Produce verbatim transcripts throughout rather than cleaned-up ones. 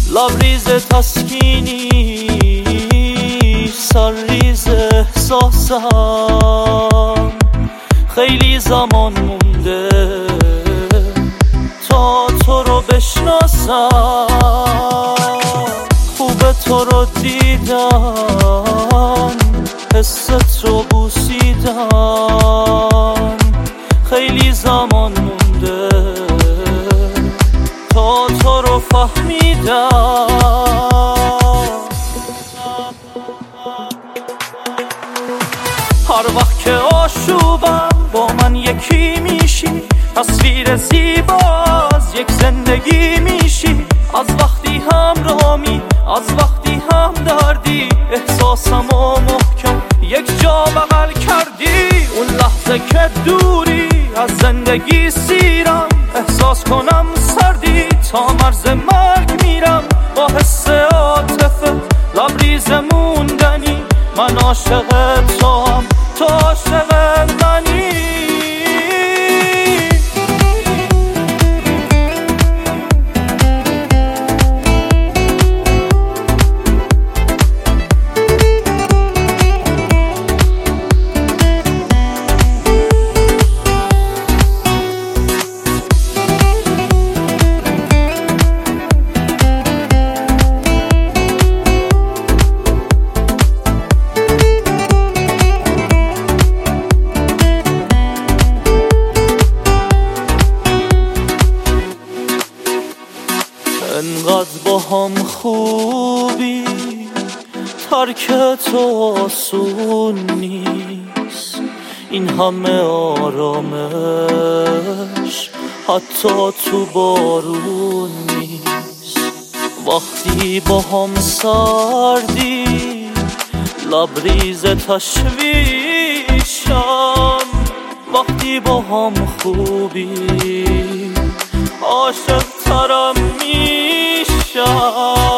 لبریز تسکینی، سرریز احساسم. خیلی زمان مونده تا تو رو بشناسم. خوبه تو رو دیدم، حست رو بوسیدم. خیلی زمان مونده تا تو رو فهمیدم. هر وقت که آشوبم با من یکی میشی، تصویر زیباز یک زندگی میشی. از وقتی همرامی، از وقتی هم دردی، احساسمو محکم یک جا بغل کردی. اون لحظه که دوری از زندگی سیرم، احساس کنم سردی تا مرز مرگ میرم. با حس عاطفه لبریز موندنی، من عاشق تو هم تو عاشق منی. انقدر با هم خوبی، ترک تو آسون نیست. این همه آرامش حتی تو بارون نیست. وقتی با هم سردی، لبریز تشویشم. وقتی با هم خوبی، عاشق ترم میشم.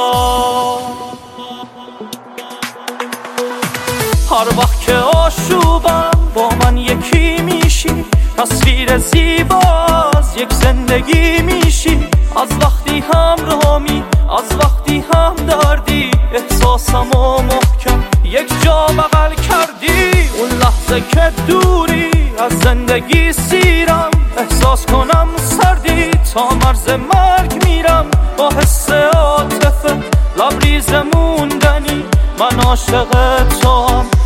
هر وقت که آشوبم با من یکی میشی، تصویر زیباز یک زندگی میشی. از وقتی همرامی، از وقتی هم دردی، احساسمو محکم یک جا بغل کردی. اون لحظه که دوری از زندگی سیرم، احساس کنم سردی تا مرز مرگ میرم. با حس عاطفه لبریز موندنی، من عاشق تو هم